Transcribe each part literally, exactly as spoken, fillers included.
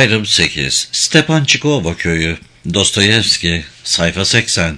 Ayrım sekiz. Stepançikova Köyü. Dostoyevski. Sayfa seksen.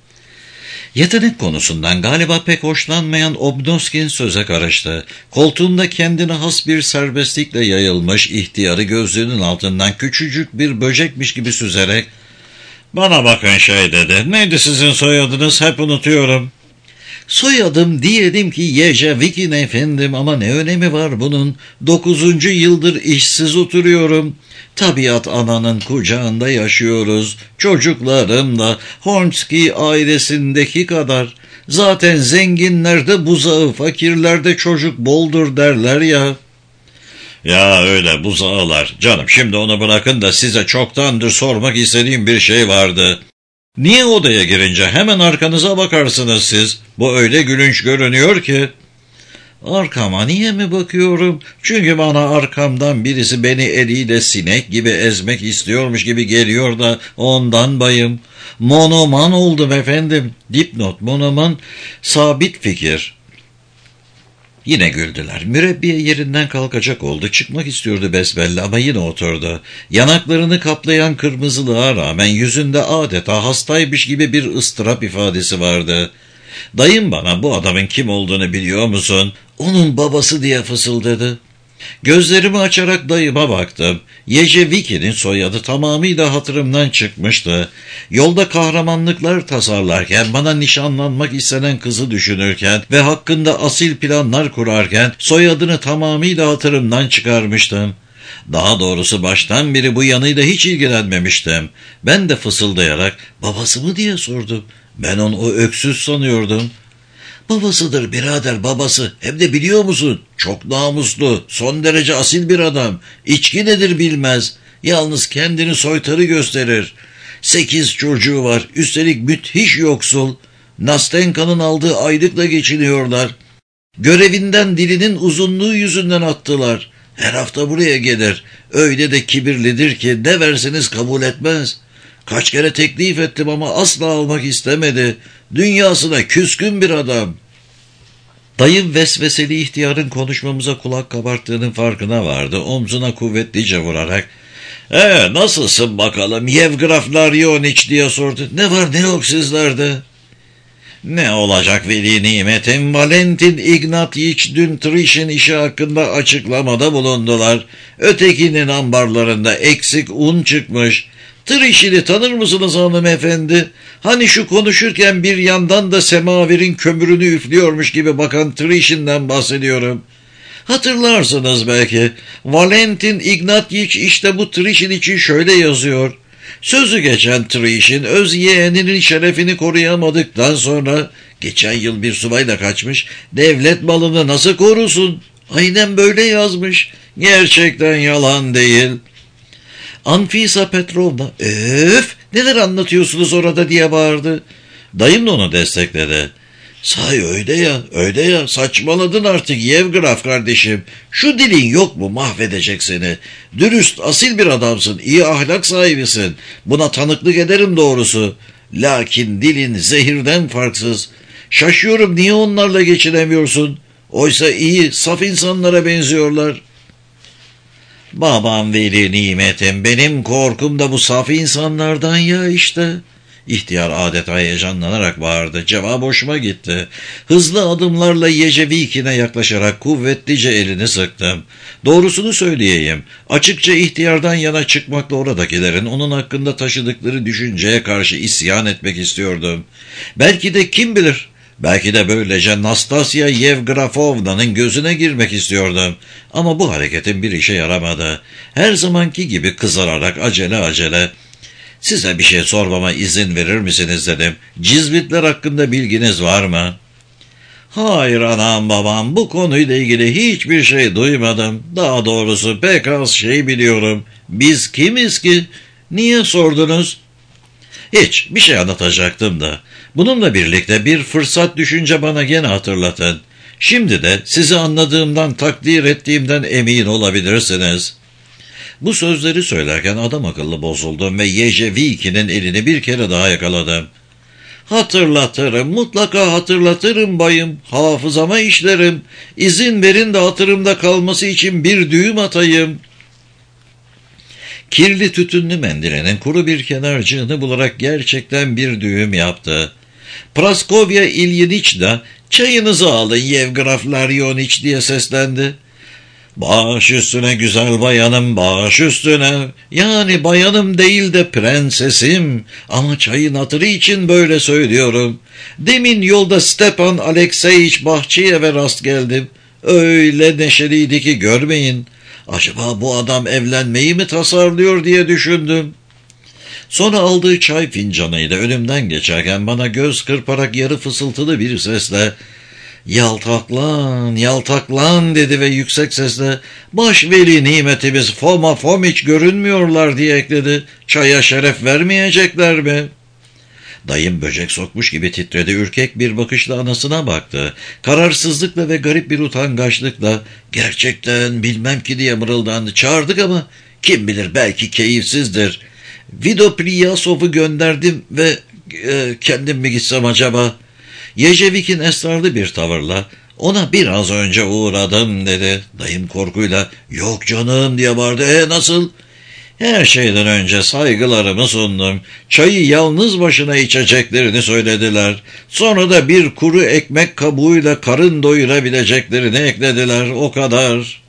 Yetenek konusundan galiba pek hoşlanmayan Obnoskin söze karıştı. Koltuğunda kendine has bir serbestlikle yayılmış ihtiyarı gözlüğünün altından küçücük bir böcekmiş gibi süzerek "Bana bakın şey" dedi. "Neydi sizin soyadınız? Hep unutuyorum." "Soyadım diyelim ki Yejevikin efendim, ama ne önemi var bunun? Dokuzuncu yıldır işsiz oturuyorum. Tabiat ananın kucağında yaşıyoruz. Çocuklarım da Hornsky ailesindeki kadar. Zaten zenginlerde buzağı, fakirlerde çocuk boldur derler ya." "Ya öyle buzağılar. Canım şimdi onu bırakın da size çoktandır sormak istediğim bir şey vardı. Niye odaya girince hemen arkanıza bakarsınız siz? Bu öyle gülünç görünüyor ki." "Arkama niye mi bakıyorum? Çünkü bana arkamdan birisi beni eliyle sinek gibi ezmek istiyormuş gibi geliyor da ondan bayım. Monoman oldum efendim." Dipnot: monoman, sabit fikir. Yine güldüler. Mürebbiye yerinden kalkacak oldu. Çıkmak istiyordu besbelli ama yine oturdu. Yanaklarını kaplayan kırmızılığa rağmen yüzünde adeta hastaymış gibi bir ıstırap ifadesi vardı. "Dayım bana bu adamın kim olduğunu biliyor musun?" "Onun babası" diye fısıldadı. Gözlerimi açarak dayıma baktım. Yejevikin'in soyadı tamamıyla hatırımdan çıkmıştı. Yolda kahramanlıklar tasarlarken, bana nişanlanmak istenen kızı düşünürken ve hakkında asil planlar kurarken soyadını tamamıyla hatırımdan çıkarmıştım. Daha doğrusu baştan beri bu yanıyla hiç ilgilenmemiştim. Ben de fısıldayarak "Babası mı?" diye sordum. Ben onu o öksüz sanıyordum. "Babasıdır birader, babası. Hem de biliyor musun? Çok namuslu, son derece asil bir adam. İçki nedir bilmez. Yalnız kendini soytarı gösterir. Sekiz çocuğu var. Üstelik müthiş yoksul. Nastenka'nın aldığı aylıkla geçiniyorlar. Görevinden dilinin uzunluğu yüzünden attılar. Her hafta buraya gelir. Öyle de kibirlidir ki ne verseniz kabul etmez. Kaç kere teklif ettim ama asla almak istemedi. Dünyasına küskün bir adam." Dayım vesveseli ihtiyarın konuşmamıza kulak kabarttığının farkına vardı. Omzuna kuvvetlice vurarak "Ee, nasılsın bakalım Yevgraf Laryoniç?" diye sordu. "Ne var ne yok sizlerde?" "Ne olacak veli nimetim? Valentin Ignatyiç dün Trişin işi hakkında açıklamada bulundular. Ötekinin ambarlarında eksik un çıkmış. Trişin'i tanır mısınız hanımefendi? Hani şu konuşurken bir yandan da semaverin kömürünü üflüyormuş gibi bakan Trişin'den bahsediyorum. Hatırlarsınız belki. Valentin Ignatyiç işte bu Trişin için şöyle yazıyor. Sözü geçen Trişin öz yeğeninin şerefini koruyamadıktan sonra geçen yıl bir subayla kaçmış. Devlet malını nasıl korusun? Aynen böyle yazmış. Gerçekten yalan değil." Anfisa Petrovna "Öf, neler anlatıyorsunuz orada?" diye bağırdı. Dayım da onu destekledi. "Sahi öyle ya, öyle ya, saçmaladın artık Yevgraf kardeşim. Şu dilin yok mu, mahvedecek seni. Dürüst, asil bir adamsın, iyi ahlak sahibisin. Buna tanıklık ederim doğrusu. Lakin dilin zehirden farksız. Şaşıyorum niye onlarla geçinemiyorsun? Oysa iyi, saf insanlara benziyorlar." "Babam veli nimetim, benim korkum da bu saf insanlardan ya işte." İhtiyar adeta heyecanlanarak bağırdı. Cevap hoşuma gitti. Hızlı adımlarla Yejevikin'e yaklaşarak kuvvetlice elini sıktım. Doğrusunu söyleyeyim. Açıkça ihtiyardan yana çıkmakla oradakilerin onun hakkında taşıdıkları düşünceye karşı isyan etmek istiyordum. Belki de kim bilir, belki de böylece Nastasya Yevgrafovna'nın gözüne girmek istiyordum. Ama bu hareketin bir işe yaramadı. Her zamanki gibi kızararak acele acele "Size bir şey sormama izin verir misiniz?" dedim. "Cizvitler hakkında bilginiz var mı?" "Hayır anam babam, bu konuyla ilgili hiçbir şey duymadım. Daha doğrusu pek az şey biliyorum. Biz kimiz ki? Niye sordunuz?" "Hiç, bir şey anlatacaktım da. Bununla birlikte bir fırsat düşünce bana gene hatırlatın. Şimdi de sizi anladığımdan, takdir ettiğimden emin olabilirsiniz." Bu sözleri söylerken adam akıllı bozuldum ve Yejevikin'in elini bir kere daha yakaladım. "Hatırlatırım, mutlaka hatırlatırım bayım. Hafızama işlerim. İzin verin de hatırımda kalması için bir düğüm atayım." Kirli tütünlü mendilinin kuru bir kenarcığını bularak gerçekten bir düğüm yaptı. Praskovya İlyiniçna, çayınızı alın Yevgraf Laryoniç diye seslendi. Baş üstüne güzel bayanım, baş üstüne. Yani bayanım değil de prensesim. Ama çayın hatırı için böyle söylüyorum. Demin yolda Stepan Alekseyiç Bahçıyev'e rast geldim. Öyle neşeliydi ki görmeyin. Acaba bu adam evlenmeyi mi tasarlıyor diye düşündüm. Sonra aldığı çay fincanıyla önümden geçerken bana göz kırparak yarı fısıltılı bir sesle "Yaltaklan, yaltaklan" dedi ve yüksek sesle "Baş veli nimetimiz Foma Fomiç görünmüyorlar" diye ekledi. "Çaya şeref vermeyecekler mi?" Dayım böcek sokmuş gibi titredi, ürkek bir bakışla anasına baktı. Kararsızlıkla ve garip bir utangaçlıkla "Gerçekten bilmem ki" diye mırıldandı. "Çağırdık ama kim bilir belki keyifsizdir. Vidopriyasov'u gönderdim ve e, kendim mi gitsem acaba?" Yejevik'in esrarlı bir tavırla "Ona biraz önce uğradım" dedi. Dayım korkuyla "Yok canım" diye bağırdı. "E nasıl?" "Her şeyden önce saygılarımı sundum. Çayı yalnız başına içeceklerini söylediler. Sonra da bir kuru ekmek kabuğuyla karın doyurabileceklerini eklediler. O kadar."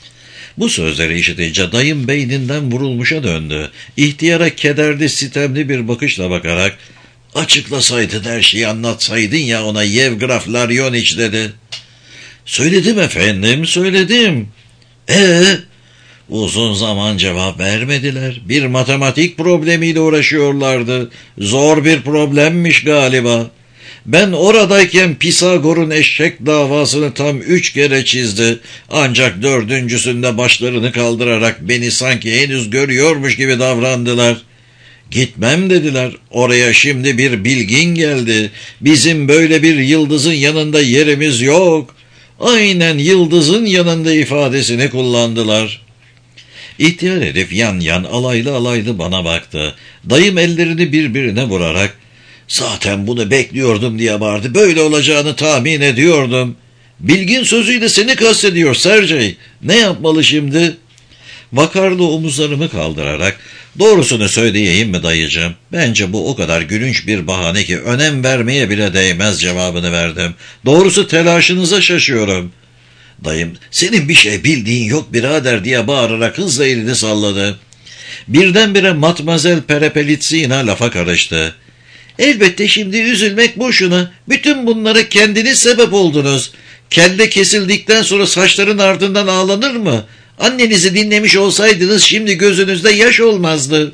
Bu sözleri işitince dayım beyninden vurulmuşa döndü. İhtiyara kederli, sitemli bir bakışla bakarak "Açıklasaydın, her şeyi anlatsaydın ya ona Yevgraf Laryoniç" dedi. "Söyledim efendim, söyledim." Ee, uzun zaman cevap vermediler. Bir matematik problemiyle uğraşıyorlardı. Zor bir problemmiş galiba. Ben oradayken Pisagor'un eşek davasını tam üç kere çizdi. Ancak dördüncüsünde başlarını kaldırarak beni sanki henüz görüyormuş gibi davrandılar. "Gitmem" dediler. "Oraya şimdi bir bilgin geldi. Bizim böyle bir yıldızın yanında yerimiz yok." Aynen yıldızın yanında ifadesini kullandılar. İhtiyar herif yan yan alaylı alaylı bana baktı. Dayım ellerini birbirine vurarak "Zaten bunu bekliyordum" diye bağırdı. "Böyle olacağını tahmin ediyordum." "Bilgin sözüyle seni kastediyor Sergey. Ne yapmalı şimdi?" Vakarlı omuzlarımı kaldırarak "Doğrusunu söyleyeyim mi dayıcığım? Bence bu o kadar gülünç bir bahane ki önem vermeye bile değmez" cevabını verdim. "Doğrusu telaşınıza şaşıyorum." Dayım "Senin bir şey bildiğin yok birader" diye bağırarak hızla elini salladı. Birdenbire Matmazel Perepelitsina lafa karıştı. "Elbette şimdi üzülmek boşuna. Bütün bunlara kendiniz sebep oldunuz. Kelle kesildikten sonra saçların ardından ağlanır mı? Annenizi dinlemiş olsaydınız şimdi gözünüzde yaş olmazdı."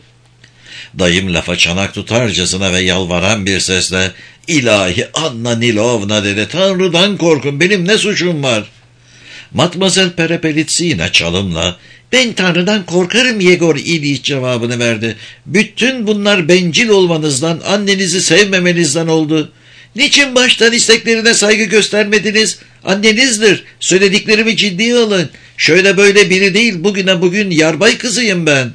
Dayım lafa çanak tutarcasına ve yalvaran bir sesle "İlahi Anna Nilovna" dedi. "Tanrı'dan korkun, benim ne suçum var?" Matmazel Perepelitsina çalımla "Ben Tanrı'dan korkarım Yegor İliç" cevabını verdi. "Bütün bunlar bencil olmanızdan, annenizi sevmemenizden oldu. Niçin baştan isteklerine saygı göstermediniz? Annenizdir. Söylediklerimi ciddiye alın. Şöyle böyle biri değil, bugüne bugün yarbay kızıyım ben."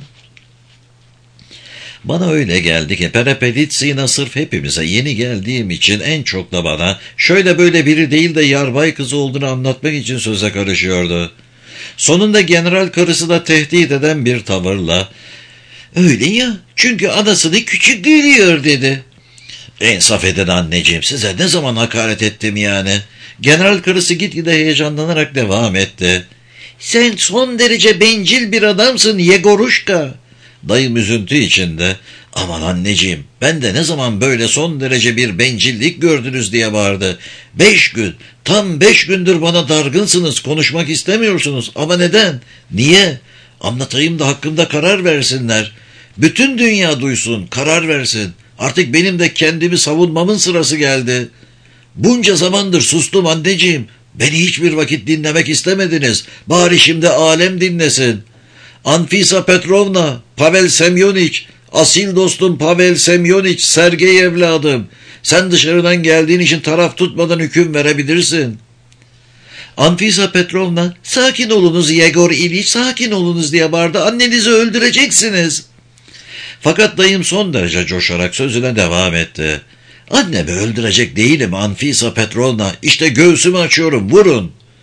Bana öyle geldi ki Perepelitsina sırf hepimize yeni geldiğim için en çok da bana şöyle böyle biri değil de yarbay kızı olduğunu anlatmak için söze karışıyordu. Sonunda general karısı da tehdit eden bir tavırla "Öyle ya, çünkü anasını küçük görüyor" dedi. "İnsaf edin anneciğim, size ne zaman hakaret ettim yani?" General karısı gitgide heyecanlanarak devam etti. "Sen son derece bencil bir adamsın Yegoruşka." Dayım üzüntü içinde "Aman anneciğim, ben de ne zaman böyle son derece bir bencillik gördünüz" diye bağırdı. Beş gün, tam beş gündür bana dargınsınız, konuşmak istemiyorsunuz. Ama neden? Niye? Anlatayım da hakkımda karar versinler. Bütün dünya duysun, karar versin. Artık benim de kendimi savunmamın sırası geldi. Bunca zamandır sustum anneciğim. Beni hiçbir vakit dinlemek istemediniz. Bari şimdi alem dinlesin. Anfisa Petrovna, Pavel Semyoniç, asil dostum Pavel Semyoniç, Sergey evladım. Sen dışarıdan geldiğin için taraf tutmadan hüküm verebilirsin." Anfisa Petrovna, "Sakin olunuz Yegor İliç, sakin olunuz" diye bağırdı. "Annenizi öldüreceksiniz." Fakat dayım son derece coşarak sözüne devam etti. "Annemi öldürecek değilim Anfisa Petrovna. İşte göğsümü açıyorum, vurun."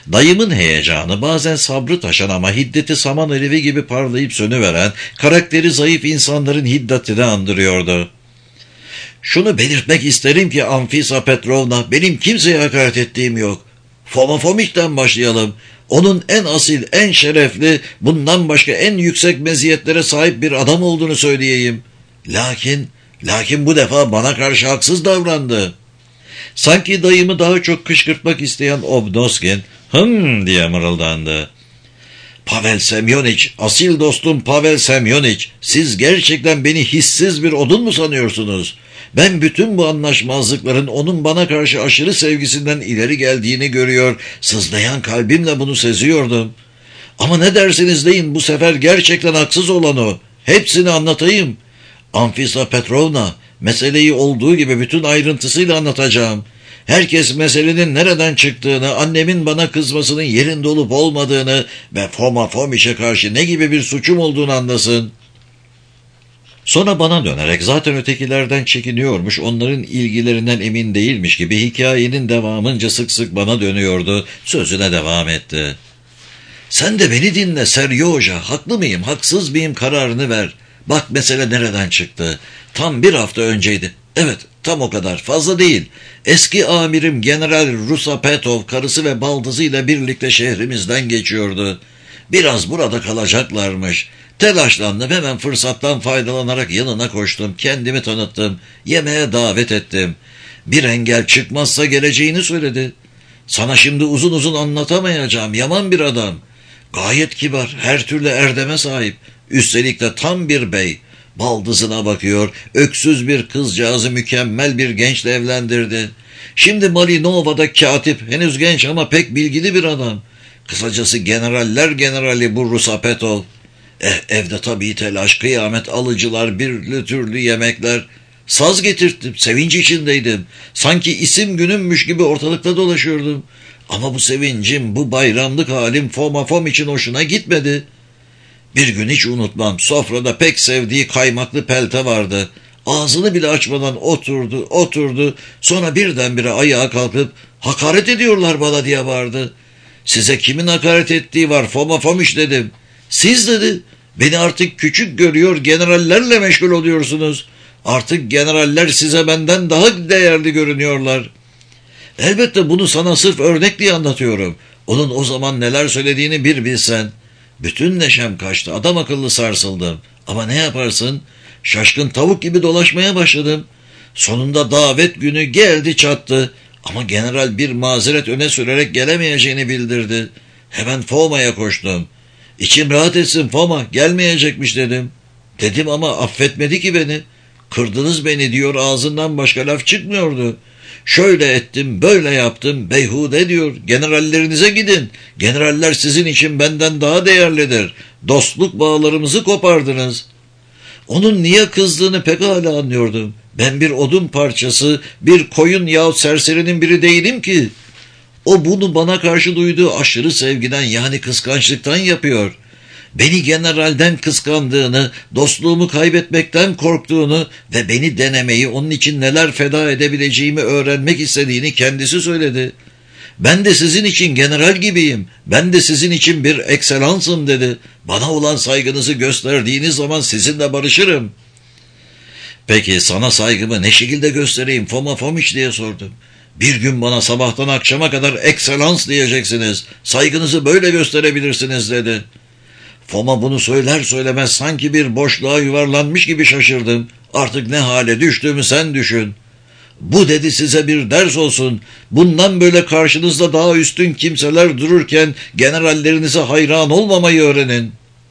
Dayımın heyecanı, bazen sabrı taşan ama hiddeti saman alevi gibi parlayıp sönüveren, karakteri zayıf insanların hiddetini andırıyordu. "Şunu belirtmek isterim ki Anfisa Petrovna, benim kimseye hakaret ettiğim yok. Foma Fomich'ten başlayalım. Onun en asil, en şerefli, bundan başka en yüksek meziyetlere sahip bir adam olduğunu söyleyeyim. Lakin, lakin bu defa bana karşı haksız davrandı." Sanki dayımı daha çok kışkırtmak isteyen Obnoskin, "Hım" diye mırıldandı. "Pavel Semyoniç, asil dostum Pavel Semyoniç, siz gerçekten beni hissiz bir odun mu sanıyorsunuz? Ben bütün bu anlaşmazlıkların onun bana karşı aşırı sevgisinden ileri geldiğini görüyor, sızlayan kalbimle bunu seziyordum. Ama ne dersiniz deyin, bu sefer gerçekten haksız olan o. Hepsini anlatayım. Anfisa Petrovna, meseleyi olduğu gibi bütün ayrıntısıyla anlatacağım. Herkes meselenin nereden çıktığını, annemin bana kızmasının yerinde olup olmadığını ve Foma Fomich'e karşı ne gibi bir suçum olduğunu anlasın." Sonra bana dönerek zaten ötekilerden çekiniyormuş, onların ilgilerinden emin değilmiş gibi hikayenin devamınca sık sık bana dönüyordu, sözüne devam etti. "Sen de beni dinle Seryoja, haklı mıyım, haksız mıyım kararını ver. Bak mesele nereden çıktı. Tam bir hafta önceydi. Evet, tam o kadar, fazla değil. Eski amirim General Rusapetov karısı ve baldızıyla birlikte şehrimizden geçiyordu. Biraz burada kalacaklarmış. Telaşlandım, hemen fırsattan faydalanarak yanına koştum. Kendimi tanıttım. Yemeğe davet ettim. Bir engel çıkmazsa geleceğini söyledi. Sana şimdi uzun uzun anlatamayacağım. Yaman bir adam. Gayet kibar, her türlü erdeme sahip. Üstelik de tam bir bey. Baldızına bakıyor, öksüz bir kızcağızı mükemmel bir gençle evlendirdi. Şimdi Malinova'da katip, henüz genç ama pek bilgili bir adam. Kısacası generaller generali bu Rusapetov. Eh, evde tabii telaş, kıyamet, alıcılar, birli türlü yemekler. Saz getirttim, sevinç içindeydim. Sanki isim günümmüş gibi ortalıkta dolaşıyordum. Ama bu sevincim, bu bayramlık halim Foma Fomich'in hoşuna gitmedi. Bir gün hiç unutmam, sofrada pek sevdiği kaymaklı pelte vardı. Ağzını bile açmadan oturdu, oturdu. Sonra birdenbire ayağa kalkıp "Hakaret ediyorlar bana" diye bağırdı. "Size kimin hakaret ettiği var Foma Fomich" dedim. "Siz" dedi. "Beni artık küçük görüyor, generallerle meşgul oluyorsunuz. Artık generaller size benden daha değerli görünüyorlar." Elbette bunu sana sırf örnek diye anlatıyorum. Onun o zaman neler söylediğini bir bilsen. Bütün neşem kaçtı, adam akıllı sarsıldım. Ama ne yaparsın? Şaşkın tavuk gibi dolaşmaya başladım. Sonunda davet günü geldi çattı. Ama general bir mazeret öne sürerek gelemeyeceğini bildirdi. Hemen Foma'ya koştum. "İçim rahat etsin Foma, gelmeyecekmiş" dedim. Dedim ama affetmedi ki beni. "Kırdınız beni" diyor, ağzından başka laf çıkmıyordu. "Şöyle ettim, böyle yaptım, beyhude" diyor. "Generallerinize gidin. Generaller sizin için benden daha değerlidir. Dostluk bağlarımızı kopardınız." Onun niye kızdığını pekala anlıyordum. Ben bir odun parçası, bir koyun yahut serserinin biri değilim ki. O bunu bana karşı duyduğu aşırı sevgiden, yani kıskançlıktan yapıyor. Beni generalden kıskandığını, dostluğumu kaybetmekten korktuğunu ve beni denemeyi, onun için neler feda edebileceğimi öğrenmek istediğini kendisi söyledi. "Ben de sizin için general gibiyim. Ben de sizin için bir ekselansım" dedi. "Bana olan saygınızı gösterdiğiniz zaman sizinle barışırım." "Peki sana saygımı ne şekilde göstereyim Foma Fomich" diye sordum. "Bir gün bana sabahtan akşama kadar ekselans diyeceksiniz. Saygınızı böyle gösterebilirsiniz" dedi. Foma bunu söyler söylemez sanki bir boşluğa yuvarlanmış gibi şaşırdım. "Artık ne hale düştüğümü sen düşün." "Bu" dedi, "size bir ders olsun. Bundan böyle karşınızda daha üstün kimseler dururken generallerinize hayran olmamayı öğrenin."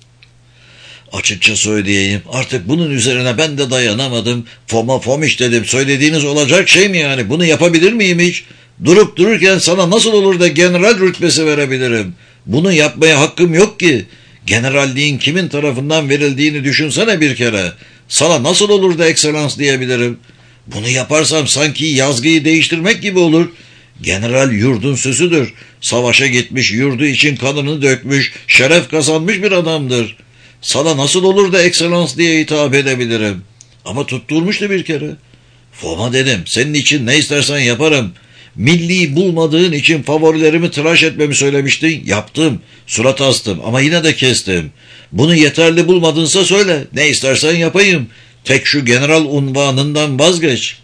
Açıkça söyleyeyim, artık bunun üzerine ben de dayanamadım. "Foma Fomich" dedim, "söylediğiniz olacak şey mi yani? Bunu yapabilir miyim hiç? Durup dururken sana nasıl olur da general rütbesi verebilirim? Bunu yapmaya hakkım yok ki. Generalliğin kimin tarafından verildiğini düşünsene bir kere. Sana nasıl olur da ekselans diyebilirim? Bunu yaparsam sanki yazgıyı değiştirmek gibi olur. General yurdun sözüdür. Savaşa gitmiş, yurdu için kanını dökmüş, şeref kazanmış bir adamdır. Sana nasıl olur da ekselans diye hitap edebilirim?" Ama tutturmuştu bir kere. "Foma" dedim, "senin için ne istersen yaparım. Milli bulmadığın için favorilerimi tıraş etmemi söylemiştin. Yaptım. Surat astım ama yine de kestim. Bunu yeterli bulmadınsa söyle. Ne istersen yapayım. Tek şu general unvanından vazgeç.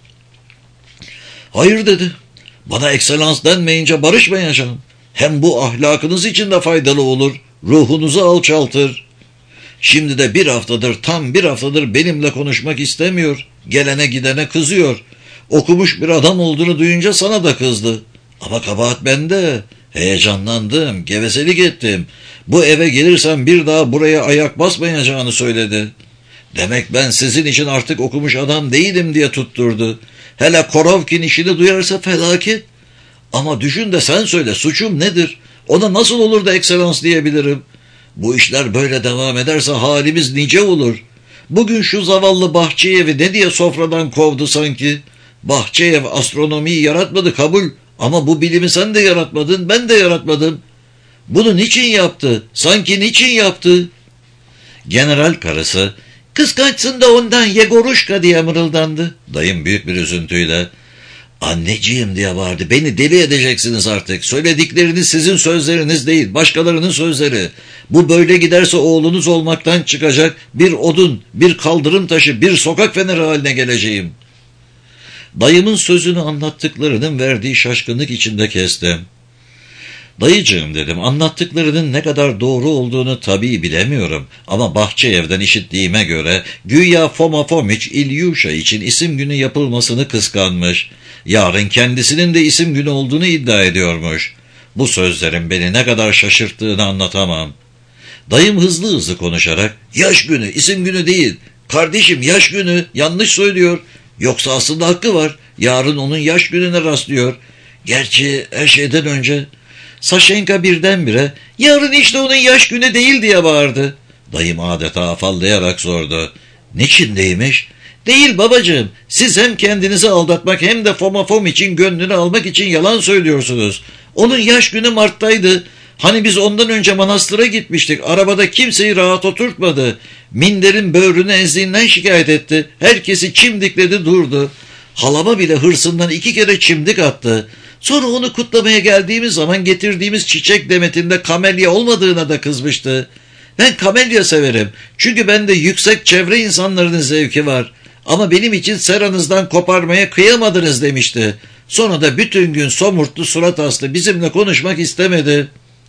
Hayır dedi. Bana ekselans denmeyince barışmayacağım. Hem bu ahlakınız için de faydalı olur. Ruhunuzu alçaltır. Şimdi de bir haftadır, tam bir haftadır benimle konuşmak istemiyor. Gelene gidene kızıyor. Okumuş bir adam olduğunu duyunca sana da kızdı. Ama kabahat bende. Heyecanlandım, gevezelik ettim. Bu eve gelirsem bir daha buraya ayak basmayacağını söyledi. Demek ben sizin için artık okumuş adam değilim diye tutturdu. Hele Korovkin işini duyarsa felaket. Ama düşün de sen söyle, suçum nedir? Ona nasıl olur da ekselans diyebilirim? Bu işler böyle devam ederse halimiz nice olur. Bugün şu zavallı Bahçeyev'i ne diye sofradan kovdu sanki? Bahçeyev astronomiyi yaratmadı, kabul. Ama bu bilimi sen de yaratmadın, ben de yaratmadım. Bunu niçin yaptı? Sanki niçin yaptı? General karısı, kıskançsın da ondan Yegoruşka diye mırıldandı. Dayım büyük bir üzüntüyle, anneciğim diye bağırdı. Beni deli edeceksiniz artık. Söyledikleriniz sizin sözleriniz değil, başkalarının sözleri. Bu böyle giderse oğlunuz olmaktan çıkacak, bir odun, bir kaldırım taşı, bir sokak feneri haline geleceğim. Dayımın sözünü anlattıklarının verdiği şaşkınlık içinde kestim. Dayıcığım dedim, anlattıklarının ne kadar doğru olduğunu tabii bilemiyorum. Ama Bahçeyev'den işittiğime göre güya Foma Fomiç İlyusha için isim günü yapılmasını kıskanmış. Yarın kendisinin de isim günü olduğunu iddia ediyormuş. Bu sözlerin beni ne kadar şaşırttığını anlatamam. Dayım hızlı hızlı konuşarak, yaş günü, isim günü değil. Kardeşim yaş günü, yanlış söylüyor. Yoksa aslında hakkı var. Yarın onun yaş gününe rastlıyor. Gerçi her şeyden önce... Saşenka birdenbire, yarın işte onun yaş günü değil diye bağırdı. Dayım adeta afallayarak sordu. Niçindeymiş? Değil babacığım, siz hem kendinizi aldatmak hem de Foma Fomiç'in gönlünü almak için yalan söylüyorsunuz. Onun yaş günü Mart'taydı. Hani biz ondan önce manastıra gitmiştik. Arabada kimseyi rahat oturtmadı. Minderin böğrünü ezdiğinden şikayet etti. Herkesi çimdikledi durdu. Halama bile hırsından iki kere çimdik attı. Sonra onu kutlamaya geldiğimiz zaman getirdiğimiz çiçek demetinde kamelya olmadığına da kızmıştı. Ben kamelya severim. Çünkü bende yüksek çevre insanlarının zevki var. Ama benim için seranızdan koparmaya kıyamadınız demişti. Sonra da bütün gün somurtlu surat astı. Bizimle konuşmak istemedi.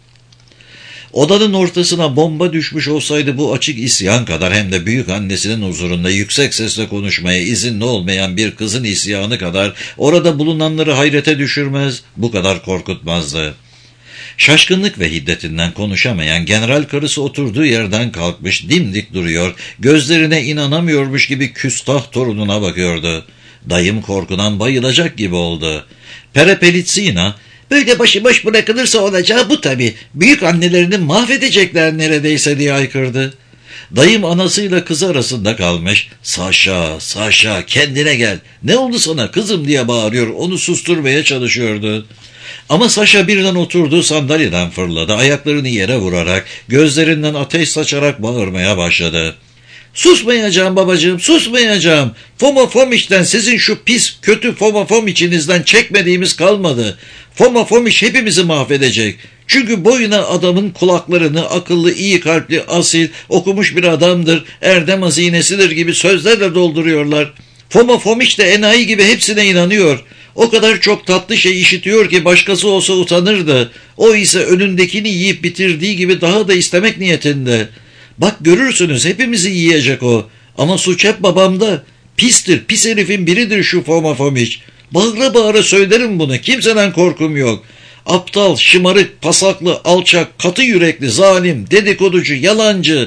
Odanın ortasına bomba düşmüş olsaydı bu açık isyan kadar hem de büyük annesinin huzurunda yüksek sesle konuşmaya izinli olmayan bir kızın isyanı kadar orada bulunanları hayrete düşürmez, bu kadar korkutmazdı. Şaşkınlık ve hiddetinden konuşamayan general karısı oturduğu yerden kalkmış dimdik duruyor, gözlerine inanamıyormuş gibi küstah torununa bakıyordu. Dayım korkudan bayılacak gibi oldu. Perepelitsina, böyle başıboş bırakılırsa olacağı bu tabii. Büyük annelerini mahvedecekler neredeyse diye haykırdı. Dayım anasıyla kızı arasında kalmış. Saşa, Saşa kendine gel. Ne oldu sana kızım diye bağırıyor. Onu susturmaya çalışıyordu. Ama Saşa birden oturduğu sandalyeden fırladı. Ayaklarını yere vurarak, gözlerinden ateş saçarak bağırmaya başladı. Susmayacağım babacığım, susmayacağım. Foma Fomiç'ten sizin şu pis, kötü Foma Fomiç'inizden çekmediğimiz kalmadı. Foma Fomiç hepimizi mahvedecek. Çünkü boyuna adamın kulaklarını akıllı, iyi kalpli, asil, okumuş bir adamdır, erdem hazinesidir gibi sözlerle dolduruyorlar. Foma Fomiç de enayi gibi hepsine inanıyor. O kadar çok tatlı şey işitiyor ki başkası olsa utanırdı. O ise önündekini yiyip bitirdiği gibi daha da istemek niyetinde. Bak görürsünüz hepimizi yiyecek o. Ama suç hep babamda. Pistir, pis herifin biridir şu Foma Fomiç. Bağıra bağıra söylerim bunu. Kimseden korkum yok. Aptal, şımarık, pasaklı, alçak, katı yürekli, zalim, dedikoducu, yalancı.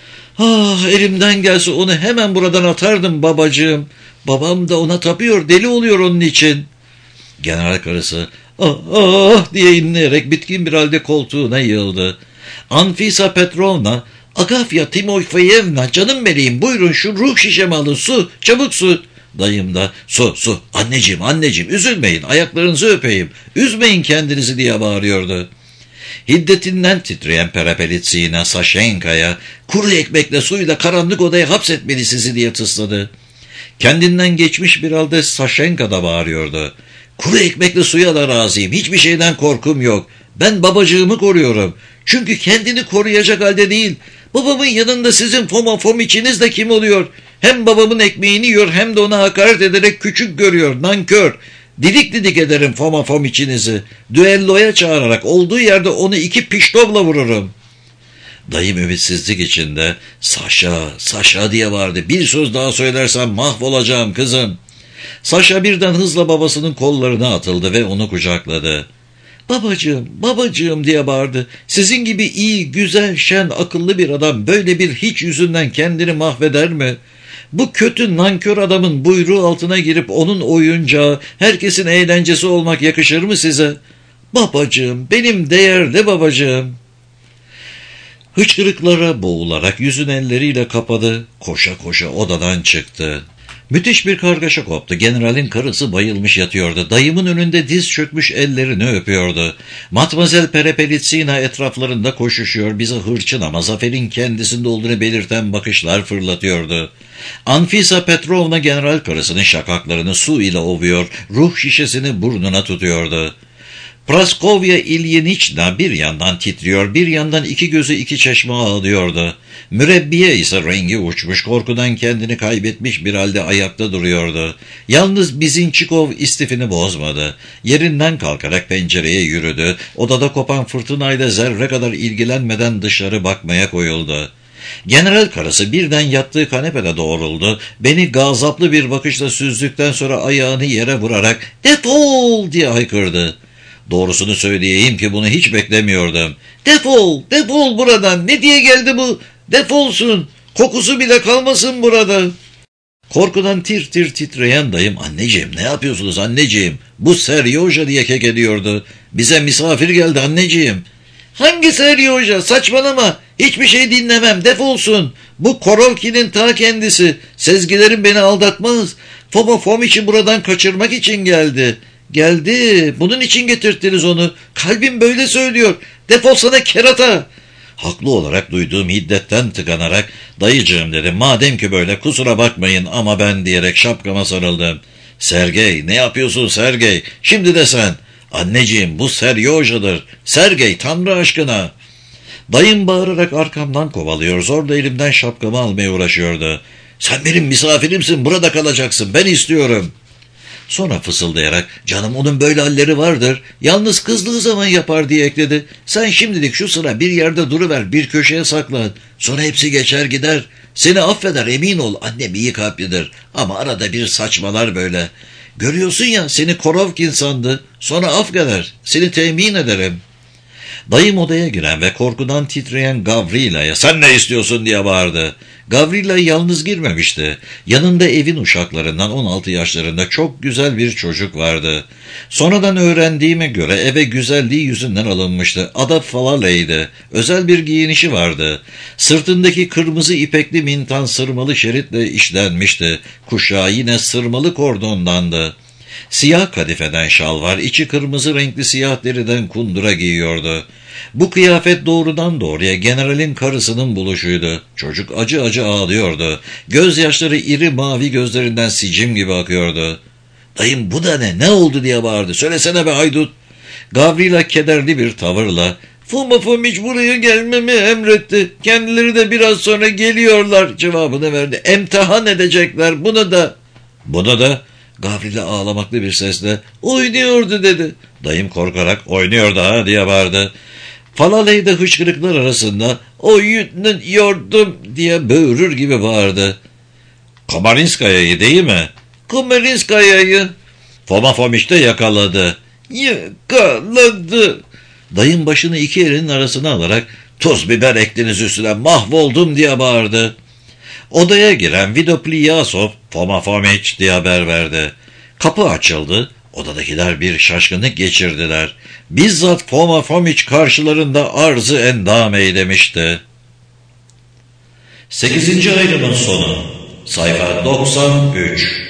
Ah, elimden gelse onu hemen buradan atardım babacığım. Babam da ona tapıyor, deli oluyor onun için. General karısı ah ah diye inleyerek bitkin bir halde koltuğuna yığıldı. Anfisa Petrovna, Agafya Timofeyevna, canım meleğim, buyurun şu ruh şişemi alın, su, çabuk su. Dayım da su su anneciğim anneciğim üzülmeyin, ayaklarınızı öpeyim, üzmeyin kendinizi diye bağırıyordu. Hiddetinden titreyen Perepelitsina Saşenka'ya kuru ekmekle suyla karanlık odaya hapsetmeli sizi diye tısladı. Kendinden geçmiş bir halde Saşenka da bağırıyordu. Kuru ekmekle suya da razıyım. Hiçbir şeyden korkum yok. Ben babacığımı koruyorum. Çünkü kendini koruyacak halde değil. Babamın yanında sizin Foma Fomiç'iniz de kim oluyor? Hem babamın ekmeğini yiyor hem de ona hakaret ederek küçük görüyor. Nankör. Didik didik ederim Foma Fomiç'inizi. Düelloya çağırarak olduğu yerde onu iki piştovla vururum. Dayım ümitsizlik içinde Saşa, Saşa diye bağırdı. Bir söz daha söylersem mahvolacağım kızım. Saşa birden hızla babasının kollarına atıldı ve onu kucakladı. Babacığım, babacığım diye bağırdı. Sizin gibi iyi, güzel, şen, akıllı bir adam böyle bir hiç yüzünden kendini mahveder mi? Bu kötü nankör adamın buyruğu altına girip onun oyuncağı, herkesin eğlencesi olmak yakışır mı size? Babacığım, benim değerli babacığım. Hıçkırıklara boğularak yüzünü elleriyle kapadı, koşa koşa odadan çıktı. Müthiş bir kargaşa koptu. Generalin karısı bayılmış yatıyordu. Dayımın önünde diz çökmüş ellerini öpüyordu. Matmazel Perepelitsina etraflarında koşuşuyor, bize hırçın ama zaferin kendisinde olduğunu belirten bakışlar fırlatıyordu. Anfisa Petrovna general karısının şakaklarını su ile ovuyor, ruh şişesini burnuna tutuyordu. Praskovya İlyiniçna bir yandan titriyor, bir yandan iki gözü iki çeşme ağlıyordu. Mürebbiye ise rengi uçmuş, korkudan kendini kaybetmiş bir halde ayakta duruyordu. Yalnız Bizinçikov istifini bozmadı. Yerinden kalkarak pencereye yürüdü. Odada kopan fırtınayla zerre kadar ilgilenmeden dışarı bakmaya koyuldu. General karısı birden yattığı kanepede doğruldu. Beni gazaplı bir bakışla süzdükten sonra ayağını yere vurarak "Defol!" diye haykırdı. Doğrusunu söyleyeyim ki bunu hiç beklemiyordum. "Defol, defol buradan. Ne diye geldi bu? Defolsun. Kokusu bile kalmasın burada." Korkudan tir tir titreyen dayım, "Anneciğim, ne yapıyorsunuz anneciğim? Bu Seryoja" diye kek ediyordu. "Bize misafir geldi anneciğim." "Hangi Seryoja? Saçmalama. Hiçbir şey dinlemem. Defolsun. Bu Korovki'nin ta kendisi. Sezgilerim beni aldatmaz. Foma Fomiç'i buradan kaçırmak için geldi." "Geldi. Bunun için getirttiniz onu. Kalbim böyle söylüyor. Defolsana kerata." Haklı olarak duyduğum hiddetten tıkanarak "Dayıcığım" dedim. "Madem ki böyle kusura bakmayın ama ben" diyerek şapkama sarıldım. "Sergey, ne yapıyorsun Sergey? Şimdi de sen." "Anneciğim, bu Seryoja'dır. Sergey, Tanrı aşkına." Dayım bağırarak arkamdan kovalıyor, zorla elimden şapkamı almaya uğraşıyordu. "Sen benim misafirimsin, burada kalacaksın. Ben istiyorum." Sonra fısıldayarak "Canım, onun böyle halleri vardır. Yalnız kızdığı zaman yapar" diye ekledi. "Sen şimdilik şu sıra bir yerde duruver, bir köşeye saklan. Sonra hepsi geçer gider. Seni affeder, emin ol. Annem iyi kalplidir. Ama arada bir saçmalar böyle. Görüyorsun ya, seni Korovkin sandı. Sonra affeder. Seni temin ederim." Dayım odaya giren ve korkudan titreyen Gavrila'ya "Sen ne istiyorsun?" diye bağırdı. Gavrila yalnız girmemişti. Yanında evin uşaklarından on altı yaşlarında çok güzel bir çocuk vardı. Sonradan öğrendiğime göre eve güzelliği yüzünden alınmıştı. Adı Falaley'di. Özel bir giyinişi vardı. Sırtındaki kırmızı ipekli mintan sırmalı şeritle işlenmişti. Kuşağı yine sırmalı kordondandı. Siyah kadifeden şal var, içi kırmızı renkli siyah deriden kundura giyiyordu. Bu kıyafet doğrudan doğruya generalin karısının buluşuydu. Çocuk acı acı ağlıyordu. Gözyaşları iri mavi gözlerinden sicim gibi akıyordu. "Dayım, bu da ne? Ne oldu?" diye bağırdı. "Söylesene be haydut." Gavrila kederli bir tavırla "Foma Fomiç buraya gelmemi emretti. Kendileri de biraz sonra geliyorlar" cevabını verdi. "Emtihan edecekler bunu da." "Bunu da?" Gavrila ağlamaklı bir sesle "Oynuyordu" dedi. Dayım korkarak "Oynuyordu ha" diye bağırdı. Falaley de hıçkırıklar arasında "Oyunuyordum" diye böğürür gibi bağırdı. "Komarinskaya'yı değil mi?" "Komarinskaya'yı." "Foma Fomiç de yakaladı." "Yakaladı." Dayım başını iki elinin arasına alarak "Tuz biber ektiniz üstüne, mahvoldum" diye bağırdı. Odaya giren Vidopliyasov "Foma Fomiç" diye haber verdi. Kapı açıldı. Odadakiler bir şaşkınlık geçirdiler. Bizzat Foma Fomiç karşılarında arzı endam eylemişti. Sekizinci ayrımın sonu. Sayfa doksan üç.